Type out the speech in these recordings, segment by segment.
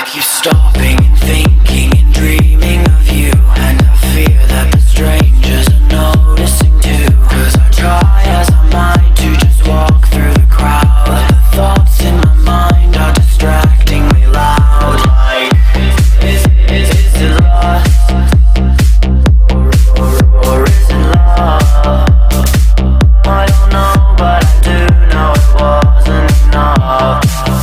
keep stopping and thinking and dreaming of you, and I fear that the strangers are noticing too. 'Cause I try as I might to just walk through the crowd, but the thoughts in my mind are distracting me loud. Like, is it lost? Or is it love? I don't know, but I do know it wasn't enough.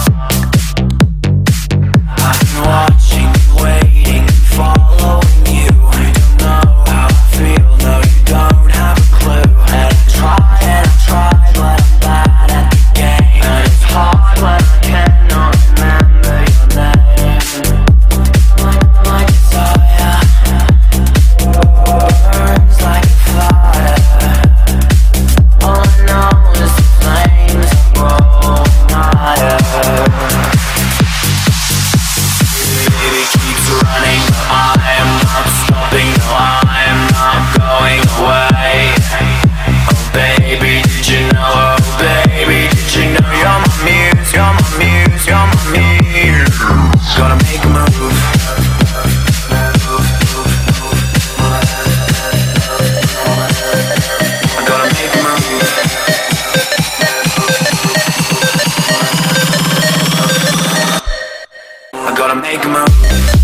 I've been watching, waiting, and following you. I don't know how I feel, no, you don't have a clue. And I try, but I'm bad at the game. And it's hard when I cannot remember your name. My desire burns like a fire. All I know is the flames are growing higher. It keeps running, but I am not stopping. No, I am not going away. Oh baby, did you know? Oh baby, did you know? You're my muse, you're my muse, you're my muse. Gotta make a move. I gotta make a move. I gotta make a move.